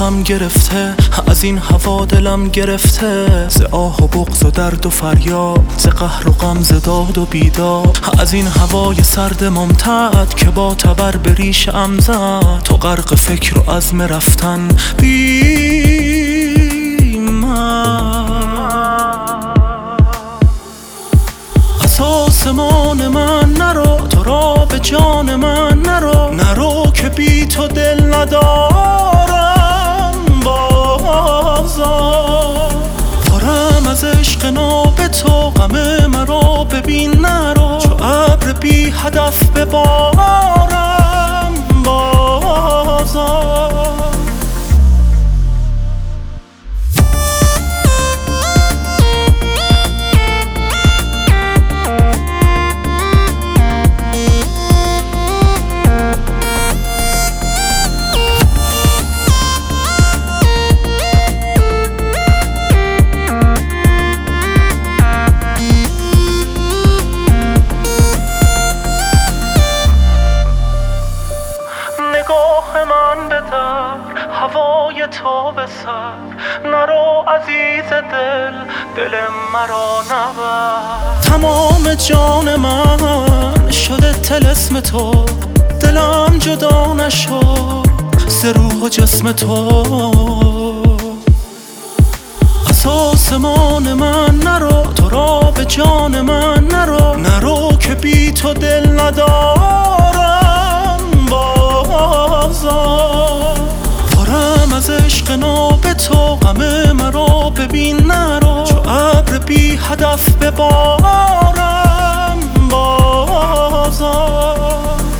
غم گرفته، از این هوا دلم گرفته، ز آه و بغض و درد و فریاد، ز قهر و غم، ز داد و بیداد. از این هوای سرد ممتد که با تبر به ریشم زد، تو غرق فکر و عزم رفتن بی من. از آسمان من نرو، تو را به جان من نرو که بی تو دل ندارم بازار. پرم از عشق ناب تو، غم مرا ببین نرو، چو ابر بی هدف ببارم بازار. من بدر هوای تو به سر، نرو عزیز دل مرا نبر. تمام جان من شده طلسم تو، دلم جدا نشد ز روح و جسم تو. از آسمان من نرو، تو را به جان من نرو که بی تو دل ندارم بازار. پرم از عشق ناب تو، غم مرا ببین نرو، چو ابر بی هدف ببارم بازار.